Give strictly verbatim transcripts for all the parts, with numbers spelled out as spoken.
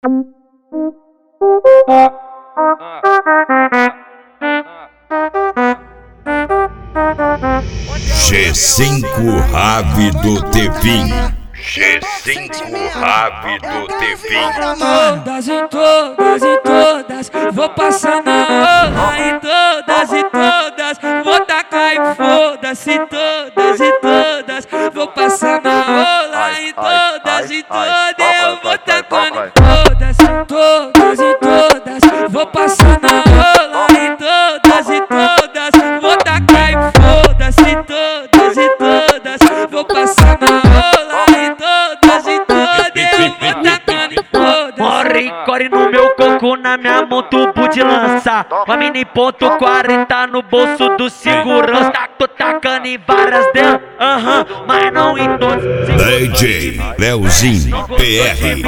G cinco Rave do Tevin. G cinco Rave do Tevin. Todas e todas e todas, vou passar na rola. E todas e todas, vou tacar e foda-se. Todas e todas, vou passar na rola. E todas e todas, eu vou tacando e foda-se. Todas e todas, vou passar na rola. E todas e todas, vou tacar e foda-se. Todas e todas, vou passar na rola. E todas e todas, eu vou tacando e foda-se. Morre, core no meu coco, na minha mão tubo de lança. Uma mini ponto quarenta no bolso do segurança. Tô tacando em várias delas, aham, uh-huh, mas não em todas. D J Leozinho P R.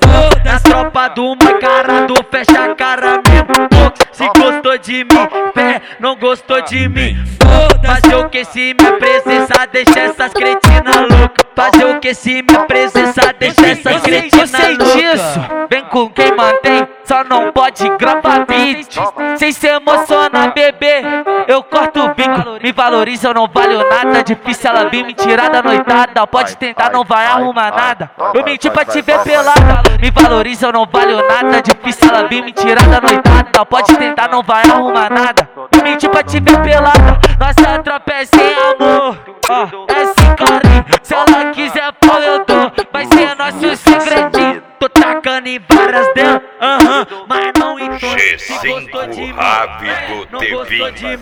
Na tropa do Macarado, fecha a cara mesmo. Se gostou de mim, pé, não gostou de mim. Fazer o que se minha presença deixa essas cretinas loucas. Fazer o que se minha presença deixa essas cretinas loucas. Vem com quem mantém, só não pode gravar vídeo. Sem se emociona, bebê, eu corto o bico. Me valoriza, eu não valho nada. Difícil ela vir me tirar da noitada. Pode tentar, não vai arrumar nada. Eu menti pra te ver pelada. Me valoriza, eu não valho nada. Difícil ela vir me tirar da noitada. Pode tentar, não vai arrumar nada. Eu menti pra te ver pelada. Nossa tropa é sem amor, é sem carinho. Se ela quiser pau eu dou, vai ser nosso segredinho. Tô tacando em várias delas, aham, uh-huh, mas não em todas. G cinco Rave do Tevin.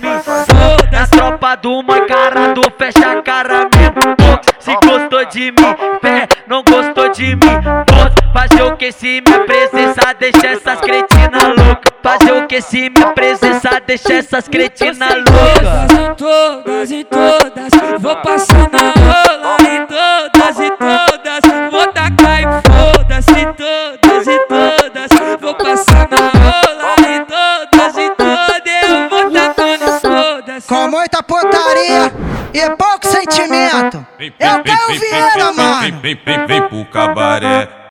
Na tropa do Macarado, fecha a cara mesmo. Se gostou de mim, pé, não gostou de mim. Fazer o que se minha presença deixa essas cretinas loucas. Fazer o que se minha presença deixa essas cretinas loucas. Todas e todas, vou passar na rola. E todas e todas, vou tacar e foda-se. Todas e todas, vou passar na rola. E todas e todas, eu vou tacando e foda-se. Com muita putaria e pouco sentimento. Eu quero Vieira, mano. Vem, vem, vem, vem pro cabaré.